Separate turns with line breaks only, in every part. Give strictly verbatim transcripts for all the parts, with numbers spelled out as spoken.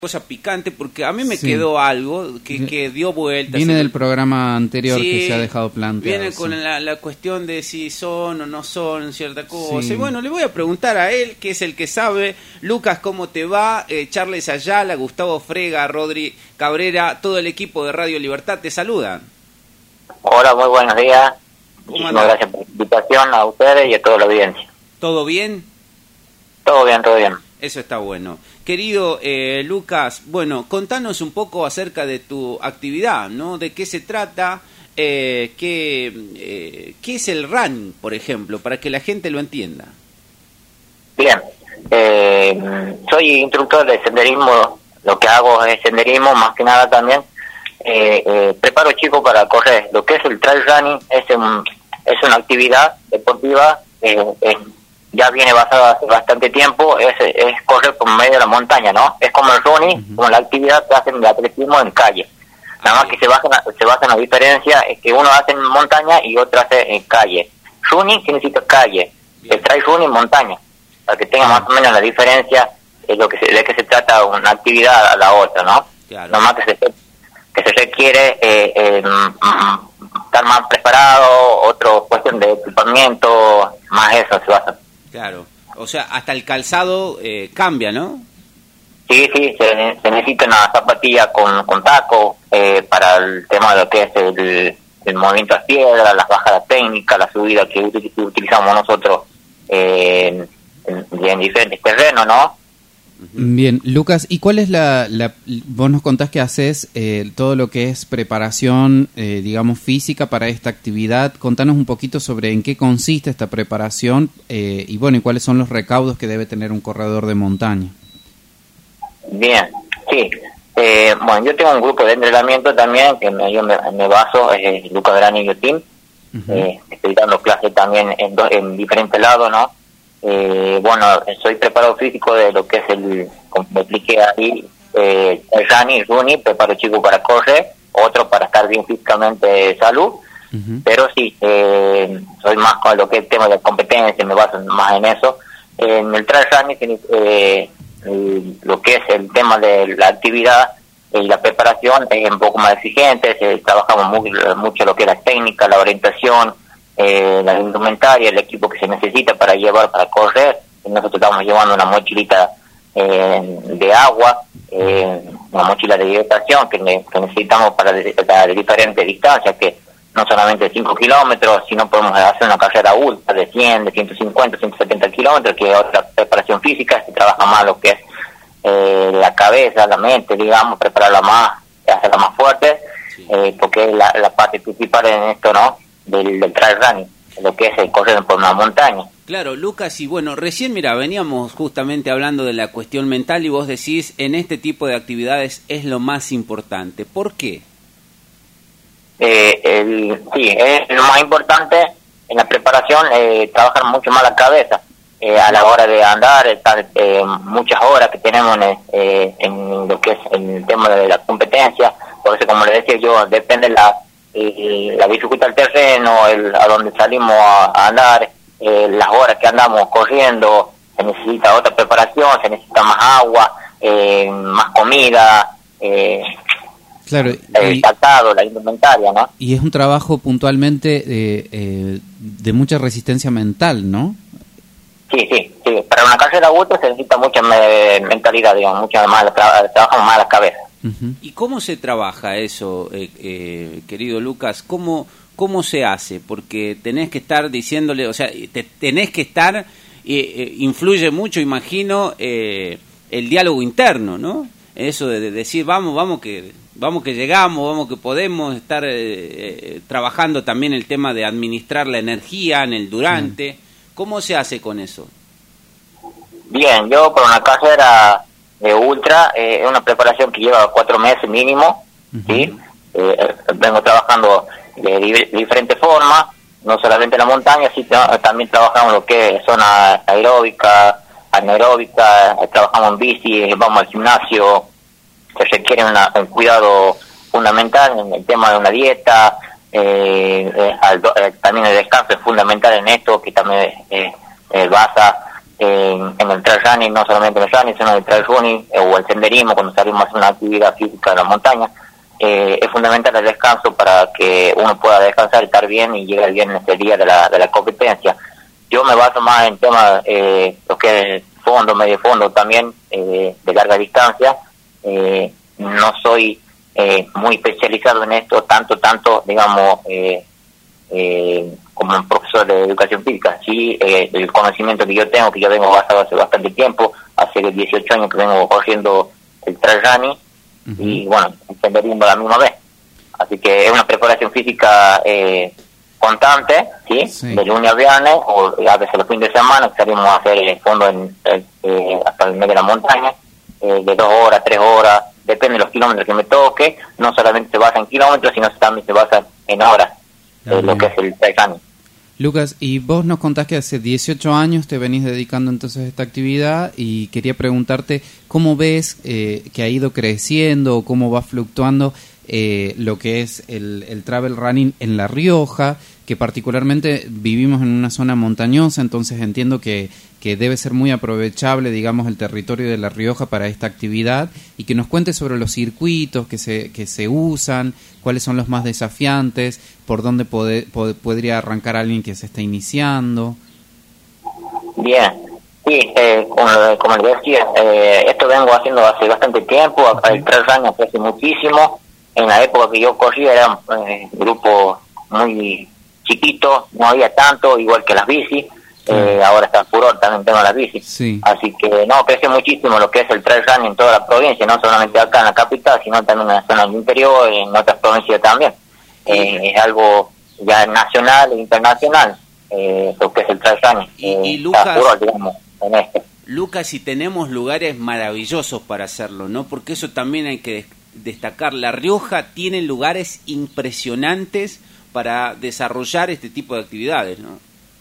cosa picante, porque a mí me
sí.
quedó algo que, que dio vueltas.
Viene del programa anterior sí, que se ha dejado planteado.
Viene con
sí.
la, la cuestión de si son o no son cierta cosa.
Sí.
Y bueno, le voy a preguntar a él, que es el que sabe. Lucas, ¿cómo te va? Eh, Charles Ayala, Gustavo Frega, Rodri Cabrera, todo el equipo de Radio Libertad te saludan.
Hola, muy buenos días. Muchísimas gracias por la invitación a ustedes y a toda la audiencia.
¿Todo bien?
Todo bien, todo bien.
Eso está bueno. Querido eh, Lucas, bueno, contanos un poco acerca de tu actividad, ¿no? ¿De qué se trata? Eh, ¿qué, eh, ¿Qué es el running, por ejemplo, para que la gente lo entienda?
Bien, eh, soy instructor de senderismo, lo que hago es senderismo, más que nada también. Eh, eh, preparo chicos para correr. Lo que es el trail running es, un, es una actividad deportiva eh, eh, ya viene basada hace bastante tiempo, es, es correr por medio de la montaña, ¿no? Es como el running, uh-huh. como la actividad que hacen de atletismo en calle. Nada más que se basa, se basa en la diferencia, es que uno hace en montaña y otro hace en calle. Running significa calle, Bien. el trail running montaña, para que tenga más o menos la diferencia de lo que se, de que se trata una actividad a la otra, ¿no? Claro. Nada más que se, que se requiere eh, eh, estar más preparado, otro cuestión de equipamiento, más eso se basa.
Claro, o sea, hasta el calzado eh, cambia, ¿no?
Sí, sí, se, se necesita una zapatilla con, con taco eh, para el tema de lo que es el, el movimiento a las piedras, las bajadas técnicas, la subida que utilizamos nosotros eh, en, en diferentes terrenos, ¿no?
Bien, Lucas, ¿y cuál es la, la vos nos contás que haces eh, todo lo que es preparación, eh, digamos, física para esta actividad? Contanos un poquito sobre en qué consiste esta preparación eh, y bueno, y cuáles son los recaudos que debe tener un corredor de montaña.
Bien, sí. Eh, bueno, yo tengo un grupo de entrenamiento también, que me, yo me, me baso, es eh, Lucas Grani Team. Uh-huh. eh, estoy dando clases también en, do, en diferentes lados, ¿no? Eh, bueno, soy preparado físico de lo que es el, como me expliqué ahí, eh, el running, running, preparo chico para correr, otro para estar bien físicamente de salud, uh-huh. pero sí, eh, soy más con lo que es el tema de competencia, me baso más en eso. Eh, en el trail running, eh, eh, lo que es el tema de la actividad y eh, la preparación es un poco más exigente, eh, trabajamos muy, mucho lo que es la técnica, la orientación, Eh, la indumentaria, el equipo que se necesita para llevar, para correr. Nosotros estamos llevando una mochilita eh, de agua, eh, una mochila de hidratación que, ne- que necesitamos para de, de diferentes distancias, que no solamente cinco kilómetros, sino podemos hacer una carrera ultra de cien, de ciento cincuenta, ciento setenta kilómetros, que es otra preparación física, se trabaja más lo que es eh, la cabeza, la mente, digamos, prepararla más, hacerla más fuerte, eh, porque es la, la parte principal en esto, ¿no? Del, del trail running, lo que es el correr por una montaña.
Claro, Lucas, y bueno, recién, mira, veníamos justamente hablando de la cuestión mental y vos decís, en este tipo de actividades es lo más importante. ¿Por qué?
Eh, el, sí, es lo más importante en la preparación, eh, trabajar mucho más la cabeza, eh, a la hora de andar, estar eh, muchas horas que tenemos en, eh, en lo que es el tema de la competencia, por eso, como le decía yo, depende de la Y la dificultad del terreno, el, a donde salimos a, a andar, eh, las horas que andamos corriendo, se necesita otra preparación, se necesita más agua, eh, más comida, eh,
claro,
el
y,
calzado, la indumentaria, ¿no?
Y es un trabajo puntualmente eh, eh, de mucha resistencia mental, ¿no?
Sí, sí, sí. Para una carrera ultra se necesita mucha me, mentalidad, digamos, mucha más, tra- trabajamos más la cabeza.
Uh-huh.
¿Y cómo se trabaja eso, eh, eh, querido Lucas? ¿Cómo, ¿Cómo se hace? Porque tenés que estar diciéndole, o sea, te, tenés que estar, eh, eh, influye mucho, imagino, eh, el diálogo interno, ¿no? Eso de, de decir, vamos, vamos que vamos que llegamos, vamos que podemos estar eh, eh, trabajando también el tema de administrar la energía en el durante. Uh-huh. ¿Cómo se hace con eso?
Bien, yo por una carrera de ultra, eh, es una preparación que lleva cuatro meses mínimo, uh-huh. ¿sí? Eh, vengo trabajando de, di- de diferentes formas, no solamente en la montaña, sino también trabajamos lo que es zona aeróbica, anaeróbica, eh, trabajamos en bici, vamos al gimnasio, se requiere una, un cuidado fundamental en el tema de una dieta, eh, eh, al, eh, también el descanso es fundamental en esto, que también eh, eh, basa en, en el trail running, no solamente en el running, sino en el trail running eh, o el senderismo, cuando salimos a hacer una actividad física en la montaña, eh, es fundamental el descanso para que uno pueda descansar, estar bien y llegar bien en ese día de la, de la competencia. Yo me baso más en temas, eh, lo que es fondo, medio fondo también, eh, de larga distancia. Eh, no soy eh, muy especializado en esto, tanto, tanto, digamos, eh, eh, como un profesor de educación física. Sí, eh, el conocimiento que yo tengo, que yo vengo basado hace bastante tiempo, hace dieciocho años que vengo corriendo el trail running, uh-huh. y bueno, el senderismo a la misma vez. Así que es una preparación física eh, constante, ¿sí? Sí. De lunes a viernes, o a veces los fines de semana, salimos a hacer el fondo en, eh, hasta el medio de la montaña, eh, de dos horas, tres horas, depende de los kilómetros que me toque. No solamente se basa en kilómetros, sino también se basa en horas, eh, lo que es el trail running.
Lucas, y vos nos contás que hace dieciocho años te venís dedicando entonces a esta actividad, y quería preguntarte cómo ves eh, que ha ido creciendo o cómo va fluctuando eh, lo que es el, el travel running en La Rioja, que particularmente vivimos en una zona montañosa, entonces entiendo que, que debe ser muy aprovechable, digamos, el territorio de La Rioja para esta actividad, y que nos cuentes sobre los circuitos que se, que se usan, cuáles son los más desafiantes, por dónde pode, pod, podría arrancar alguien que se está iniciando.
Bien, sí, eh, como, como les decía, eh, esto vengo haciendo hace bastante tiempo, acá el trail running hace muchísimo. En la época que yo corría era un eh, grupo muy chiquito, no había tanto, igual que las bicis. Sí. Eh, ahora está furor también tengo las bicis. Sí. Así que no, crece muchísimo lo que es el trail running en toda la provincia, no solamente acá en la capital, sino también en la zona del interior, en otras provincias también. Sí. Eh, es algo ya nacional e internacional, eh, lo que es el trail running.
Y, eh, y
Lucas, furor, digamos, en este.
Lucas, si tenemos lugares maravillosos para hacerlo, ¿no? Porque eso también hay que destacar. La Rioja tiene lugares impresionantes para desarrollar este tipo de actividades, ¿no?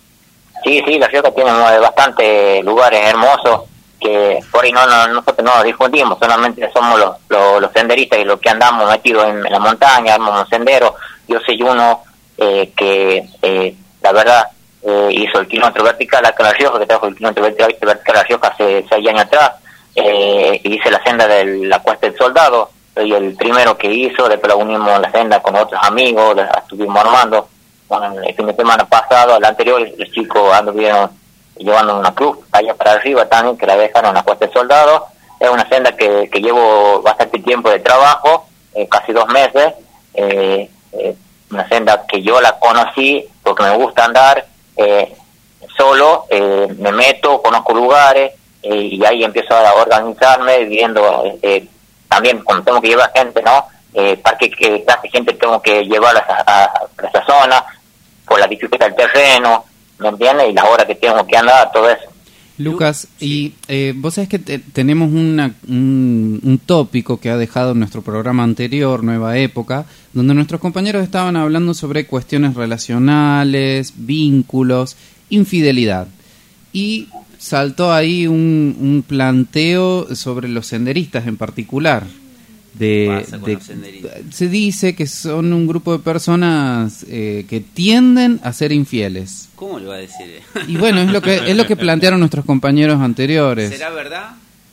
Sí, sí, La Rioja tiene bastantes lugares hermosos que por ahí no, no nosotros no difundimos, solamente somos los, los, los senderistas y los que andamos metidos en, en la montaña, armamos un sendero. Yo soy uno eh, que, eh, la verdad, eh, hizo el kilómetro vertical acá en La Rioja, que trajo el kilómetro vertical a La Rioja hace seis años atrás. Eh, hice la senda de la Cuesta del Soldado, soy el primero que hizo, después la unimos la senda con otros amigos, la estuvimos armando. Bueno, el fin de semana pasado, al anterior, los chicos anduvieron llevando una cruz allá para arriba también, que la dejaron en la Cuesta del Soldado. Es una senda que, que llevo bastante tiempo de trabajo, eh, casi dos meses. Eh, eh, una senda que yo la conocí porque me gusta andar eh, solo, eh, me meto, conozco lugares, eh, y ahí empiezo a organizarme, viendo eh, también cuando tengo que llevar gente, ¿no? Eh, para que, que casi gente tengo que llevarla a, a, a esa zona, por la dificultad del terreno, ¿me entiendes? Y las horas que tengo que andar, todo eso.
Lucas, y eh, vos sabés que te, tenemos una, un, un tópico que ha dejado en nuestro programa anterior, Nueva Época, donde nuestros compañeros estaban hablando sobre cuestiones relacionales, vínculos, infidelidad. Y saltó ahí un, un planteo sobre los senderistas en particular. De, de, se dice que son un grupo de personas eh, que tienden a ser infieles.
¿Cómo le va a decir?
Y bueno, es lo que es lo que plantearon nuestros compañeros anteriores.
¿Será verdad?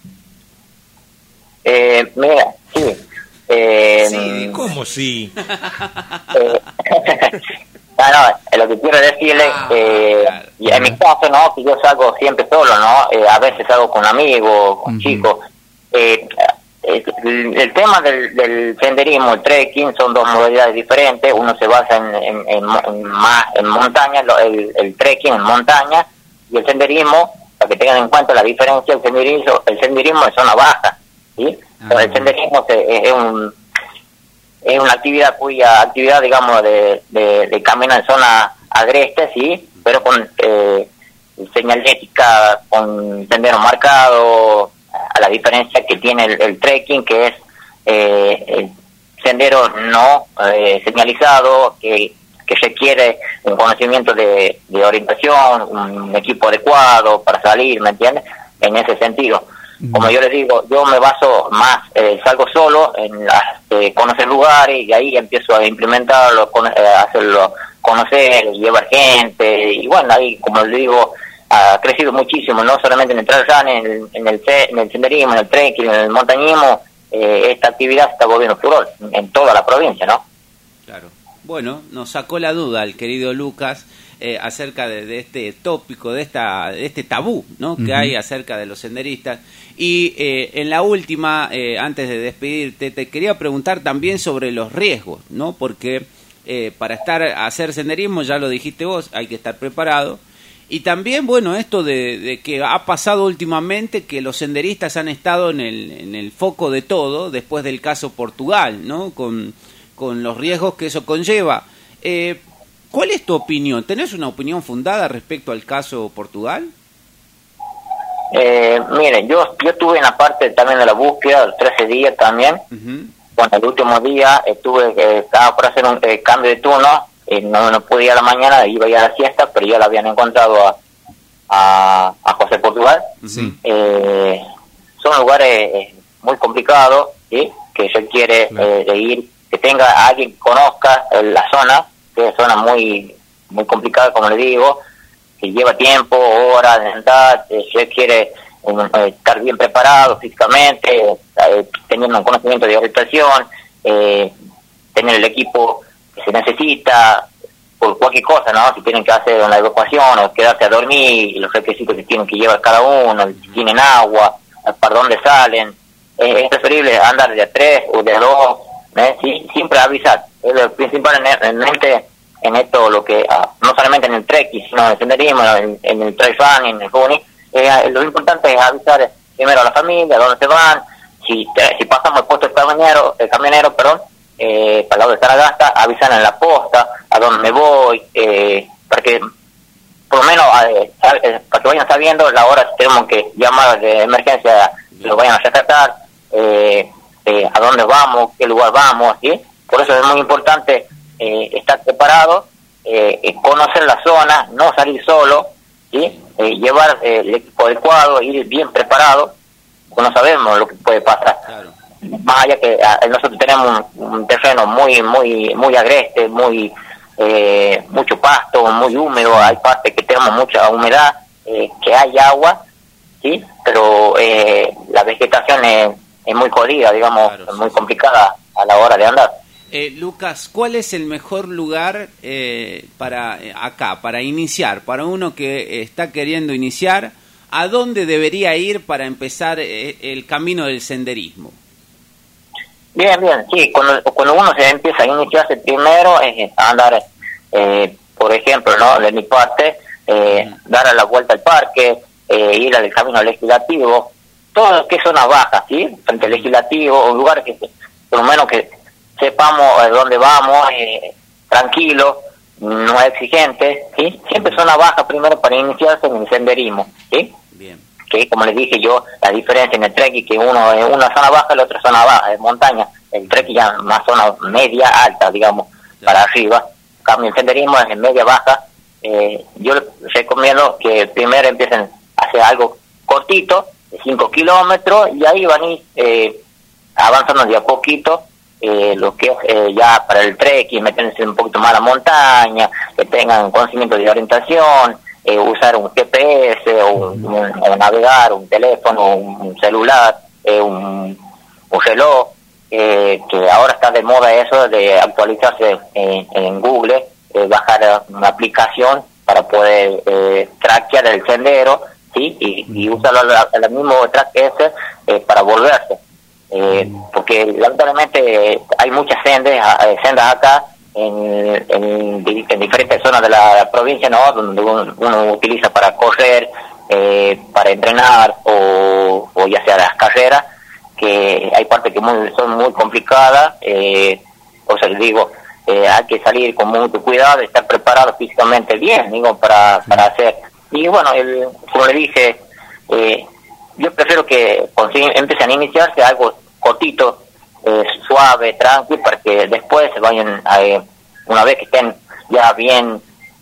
Eh, mira, sí. Eh,
sí, ¿cómo sí?
Eh, no, no, lo que quiero decirle, ah, eh, claro. Y en mi caso, no, que yo salgo siempre solo, ¿no? Eh, a veces salgo con amigos, con uh-huh. chicos. Eh, El, el tema del, del senderismo, el trekking, son dos modalidades diferentes. Uno se basa en, en, en, en más en montaña, el, el trekking en montaña, y el senderismo, para que tengan en cuenta la diferencia, el senderismo, el senderismo es zona baja, ¿sí? Uh-huh. El senderismo es, es, un, es una actividad cuya actividad, digamos, de, de, de caminar en zona agreste, ¿sí? Pero con eh, señalética, con sendero marcado, a la diferencia que tiene el, el trekking, que es eh, el sendero no eh, señalizado, que, que requiere un conocimiento de, de orientación, un equipo adecuado para salir, ¿me entiendes? En ese sentido. Como yo les digo, yo me baso más, eh, salgo solo, en las, eh, conocer lugares, y ahí empiezo a implementarlo, con, eh, hacerlo conocer, llevar gente, y bueno, ahí, como les digo, ha crecido muchísimo, no solamente en el trail run, en el, en el, en el senderismo, en el trekking, en el montañismo. Eh, esta actividad se está volviendo furor en toda la provincia, ¿no?
Claro. Bueno, nos sacó la duda el querido Lucas eh, acerca de, de este tópico, de esta de este tabú, ¿no? Uh-huh. Que hay acerca de los senderistas. Y eh, en la última, eh, antes de despedirte, te quería preguntar también sobre los riesgos, ¿no? Porque eh, para estar hacer senderismo, ya lo dijiste vos, hay que estar preparado. Y también, bueno, esto de, de que ha pasado últimamente que los senderistas han estado en el, en el foco de todo, después del caso Portugal, ¿no? Con, con los riesgos que eso conlleva. Eh, ¿Cuál es tu opinión? ¿Tenés una opinión fundada respecto al caso Portugal?
Eh, mire, yo yo estuve en la parte también de la búsqueda, los trece días también. Uh-huh. Bueno, el último día estuve, eh, estaba por hacer un eh, cambio de turno. Eh, no, no podía ir a la mañana, iba a ir a la siesta, pero ya la habían encontrado a, a, a José Portugal. Sí. Eh, son lugares eh, muy complicados, ¿sí? Que requiere claro. eh, de ir, que tenga a alguien que conozca eh, la zona, que es zona muy muy complicada, como le digo, que lleva tiempo, horas de andar, eh, requiere eh, estar bien preparado físicamente, eh, teniendo un conocimiento de orientación, eh, tener el equipo que se necesita por cualquier cosa, ¿no? Si tienen que hacer una evacuación o quedarse a dormir, los requisitos que tienen que llevar cada uno, si tienen agua, para dónde salen, eh, es preferible andar de a tres o de a dos, ¿eh? Sí, siempre avisar. Es lo principal en, en mente en esto, lo que ah, no solamente en el trekking, sino en el senderismo, en, en el trail run, en el running, eh, lo importante es avisar primero a la familia, a dónde se van, si te, si pasamos el puesto del camionero, el camionero, perdón, Eh, para el lado de Saragasta, avisan en la posta a dónde me voy, eh, para que por lo menos eh, eh, para que vayan sabiendo la hora si tenemos que llamar de emergencia, que lo vayan a rescatar, eh, eh, a dónde vamos, qué lugar vamos, ¿sí? Por eso es muy importante eh, estar preparado, eh, eh, conocer la zona, no salir solo, ¿sí? Eh, llevar eh, el equipo adecuado, ir bien preparado, porque no sabemos lo que puede pasar. Claro. Más allá que a, nosotros tenemos un, un terreno muy muy muy agreste, muy eh, mucho pasto, muy húmedo, hay partes que tenemos mucha humedad, eh, que hay agua, sí, pero eh, la vegetación es, es muy jodida, digamos, claro, sí, muy complicada a la hora de andar.
Eh, Lucas, ¿cuál es el mejor lugar eh, para eh, acá, para iniciar, para uno que está queriendo iniciar? ¿A dónde debería ir para empezar eh, el camino del senderismo?
Bien, bien, sí, cuando, cuando uno se empieza a iniciarse primero es andar, eh, por ejemplo, ¿no? De mi parte, eh, mm. dar a la vuelta al parque, eh, ir al camino legislativo, todo lo que es zona baja, ¿sí? Frente al legislativo, un lugar que por lo menos que sepamos a dónde vamos, eh, tranquilo, no es exigente, ¿sí? Siempre zona baja primero para iniciarse en el senderismo, ¿sí? Bien. Que como les dije yo, la diferencia en el trekking, que uno es una zona baja y la otra zona baja, es montaña, el trekking ya más zona media alta, digamos, sí, para arriba, en cambio el senderismo es en media baja. Eh, yo les recomiendo que primero empiecen a hacer algo cortito, de cinco kilómetros, y ahí van a ir eh, avanzando de a poquito, eh, lo que es eh, ya para el trekking, meterse un poquito más a la montaña, que tengan conocimiento de orientación, Eh, usar un G P S o, un, un, o navegar, un teléfono, un, un celular, eh, un, un reloj, eh, que ahora está de moda eso de actualizarse en, en Google, eh, bajar una aplicación para poder eh, traquear el sendero, ¿sí? Y, y usar el mismo track ese eh, para volverse. Eh, porque lamentablemente eh, hay muchas sendas, eh, sendas acá, En, en, en diferentes zonas de la provincia, ¿no? Donde uno, uno utiliza para correr, eh, para entrenar o, o ya sea las carreras, que hay partes que muy, son muy complicadas, eh, o sea, les digo, eh, hay que salir con mucho cuidado, estar preparado físicamente bien, digo, para, para hacer. Y bueno, el, como le dije, eh, yo prefiero que empiecen a iniciarse algo cortito, Eh, suave, tranquilo, para que después se vayan, a, eh, una vez que estén ya bien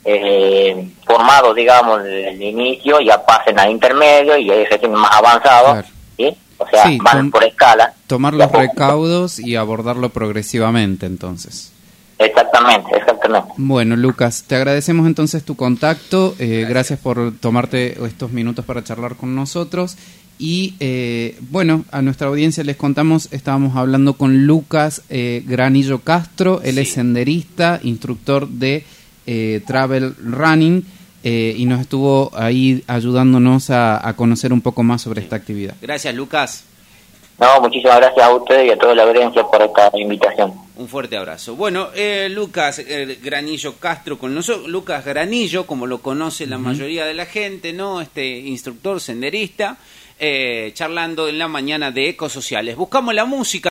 eh, formados, digamos, desde el inicio, ya pasen al intermedio y ahí se tienen más avanzados, claro, ¿sí? O sea, sí, van por escala.
Tomar los recaudos y abordarlo progresivamente, entonces.
Exactamente, exactamente.
Bueno, Lucas, te agradecemos entonces tu contacto, eh, gracias. gracias por tomarte estos minutos para charlar con nosotros. Y eh, bueno, a nuestra audiencia les contamos, estábamos hablando con Lucas eh, Granillo Castro, él sí. es senderista, instructor de eh, Travel Running, eh, y nos estuvo ahí ayudándonos a, a conocer un poco más sobre sí. esta actividad.
Gracias, Lucas.
No, muchísimas gracias a ustedes y a toda la audiencia por esta invitación.
Un fuerte abrazo. Bueno, eh, Lucas eh, Granillo Castro con nosotros, Lucas Granillo, como lo conoce la uh-huh. mayoría de la gente, ¿no? Este instructor senderista, eh, charlando en la mañana de Ecosociales. Buscamos la música.